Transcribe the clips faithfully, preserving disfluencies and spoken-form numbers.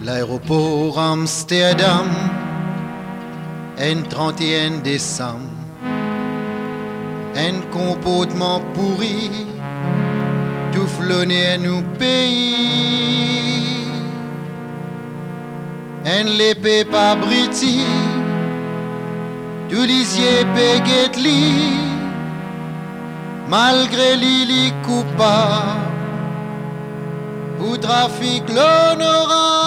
L'aéroport Amsterdam, un trente et un décembre, un comportement pourri, tout flâner nous pays, un l'épée pas briti, tout lisier péguet li, malgré li li coupable, pour trafic l'honorable.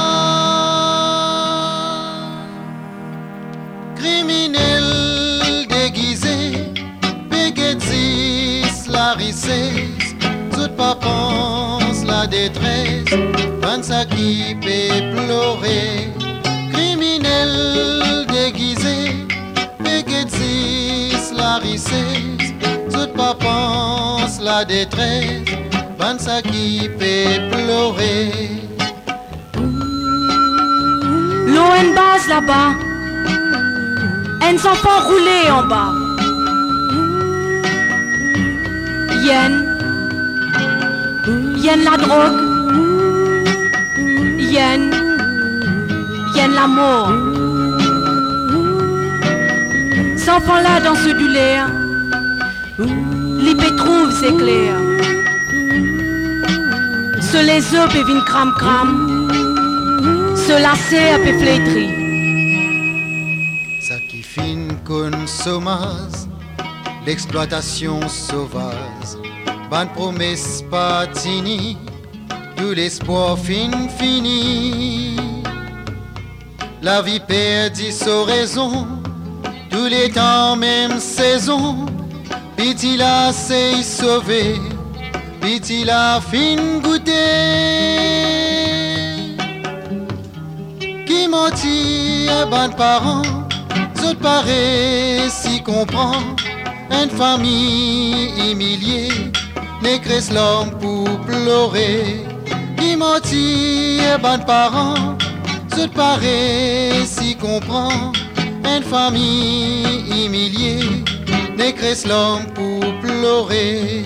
Criminel déguisé, péguetis la richesse, tout pas pense la détresse, quand ça qui peut pleurer. Criminel déguisé, péguetis la richesse, tout pas pense la détresse, quand ça qui peut pleurer. L'eau en base là-bas, un enfant roulé en bas. Yen, yen la drogue, yen, yen la mort. Cet enfant-là dans ce du l'air, l'ipé trouve c'est clair. Se les œufs et vin cram cram, se lasser à pe flétri. Ça qui fin consommage, l'exploitation sauvage, bonne promesse pas tini, tout l'espoir fin fini. La vie perdit sa raison, tous les temps même saison, piti la c'est sauvé, piti la fin goûter. Qui mentit à bon parents, tout paraît si comprend, une famille humiliée, n'écresse l'homme pour pleurer. Qui mentit à bon parents, tout paraît si comprend, une famille humiliée, n'écresse l'homme pour pleurer.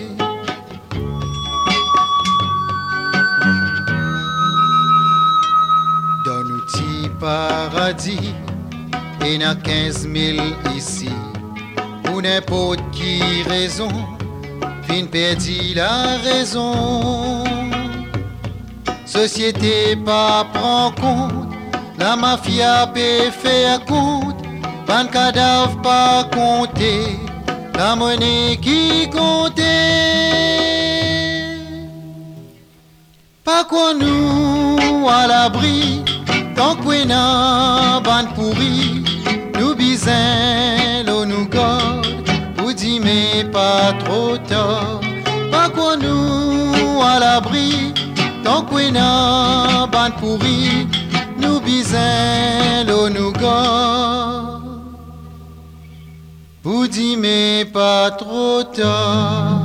Dans l'outil paradis, il y en a quinze mille ici, pour n'importe qui raison, fin perdit la raison. Société pas prend compte, la mafia peut faire compte, ban cadavre pas compter, la monnaie qui comptait. Pas quoi nous à l'abri, tant qu'on a ban pourri, nous bisins l'eau nous garde, pour dire mais pas trop tard. Pas quoi nous à l'abri, tant qu'on a ban pourri, nous bisins l'eau nous garde, pour dire mais pas trop tard.